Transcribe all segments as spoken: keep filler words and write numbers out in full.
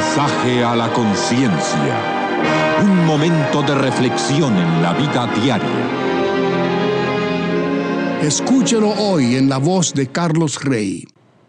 Mensaje a la conciencia. Un momento de reflexión en la vida diaria. Escúchelo hoy en la voz de Carlos Rey.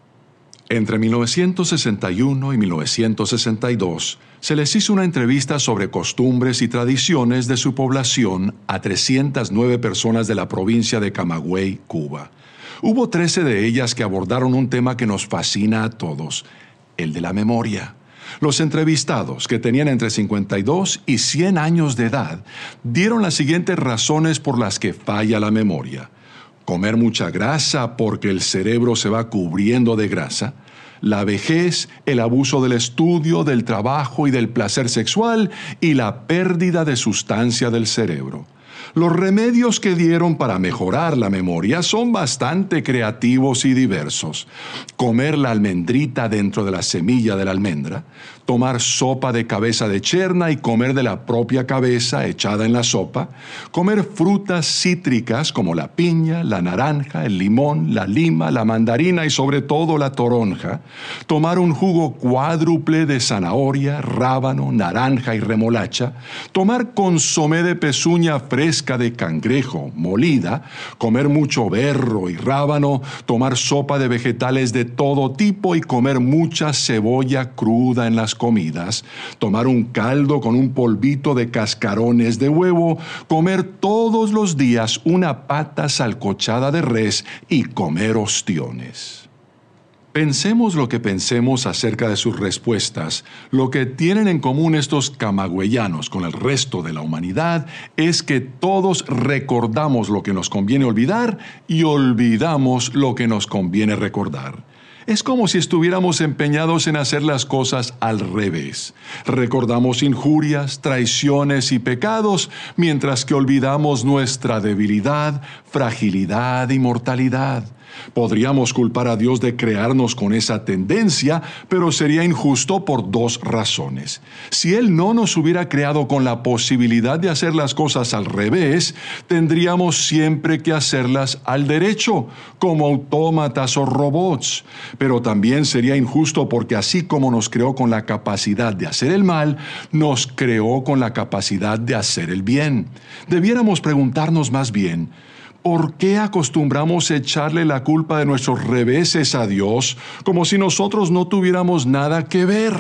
Entre mil novecientos sesenta y uno y mil novecientos sesenta y dos se les hizo una entrevista sobre costumbres y tradiciones de su población a trescientas nueve personas de la provincia de Camagüey, Cuba. Hubo trece de ellas que abordaron un tema que nos fascina a todos, el de la memoria. Los entrevistados, que tenían entre cincuenta y dos y cien años de edad, dieron las siguientes razones por las que falla la memoria. Comer mucha grasa porque el cerebro se va cubriendo de grasa, la vejez, el abuso del estudio, del trabajo y del placer sexual y la pérdida de sustancia del cerebro. Los remedios que dieron para mejorar la memoria son bastante creativos y diversos. Comer la almendrita dentro de la semilla de la almendra, tomar sopa de cabeza de cherna y comer de la propia cabeza echada en la sopa, comer frutas cítricas como la piña, la naranja, el limón, la lima, la mandarina y sobre todo la toronja, tomar un jugo cuádruple de zanahoria, rábano, naranja y remolacha, tomar consomé de pezuña fresca de cangrejo molida, comer mucho berro y rábano, tomar sopa de vegetales de todo tipo y comer mucha cebolla cruda en las comidas, tomar un caldo con un polvito de cascarones de huevo, comer todos los días una pata salcochada de res y comer ostiones. Pensemos lo que pensemos acerca de sus respuestas, lo que tienen en común estos camagüeyanos con el resto de la humanidad es que todos recordamos lo que nos conviene olvidar y olvidamos lo que nos conviene recordar. Es como si estuviéramos empeñados en hacer las cosas al revés. Recordamos injurias, traiciones y pecados, mientras que olvidamos nuestra debilidad, fragilidad y mortalidad. Podríamos culpar a Dios de crearnos con esa tendencia, pero sería injusto por dos razones. Si Él no nos hubiera creado con la posibilidad de hacer las cosas al revés, tendríamos siempre que hacerlas al derecho, como autómatas o robots. Pero también sería injusto porque así como nos creó con la capacidad de hacer el mal, nos creó con la capacidad de hacer el bien. Debiéramos preguntarnos más bien, ¿por qué acostumbramos echarle la culpa de nuestros reveses a Dios como si nosotros no tuviéramos nada que ver?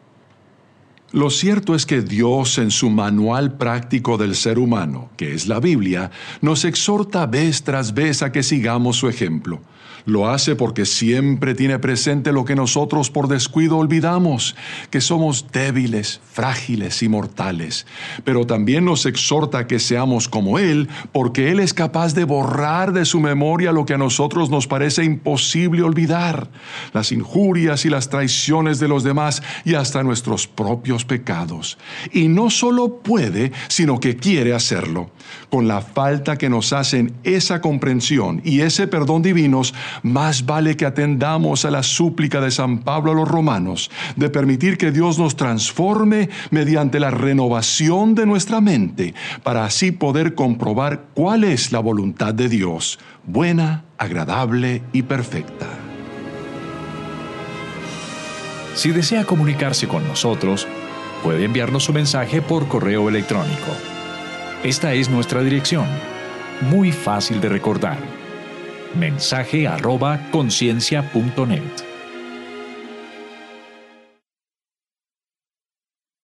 Lo cierto es que Dios, en su manual práctico del ser humano, que es la Biblia, nos exhorta vez tras vez a que sigamos su ejemplo. Lo hace porque siempre tiene presente lo que nosotros por descuido olvidamos, que somos débiles, frágiles y mortales. Pero también nos exhorta a que seamos como Él, porque Él es capaz de borrar de su memoria lo que a nosotros nos parece imposible olvidar, las injurias y las traiciones de los demás y hasta nuestros propios pecados. Y no solo puede, sino que quiere hacerlo. Con la falta que nos hacen esa comprensión y ese perdón divinos, más vale que atendamos a la súplica de San Pablo a los romanos de permitir que Dios nos transforme mediante la renovación de nuestra mente, para así poder comprobar cuál es la voluntad de Dios, buena, agradable y perfecta. Si desea comunicarse con nosotros, puede enviarnos su mensaje por correo electrónico. Esta es nuestra dirección, muy fácil de recordar. mensaje arroba conciencia punto net.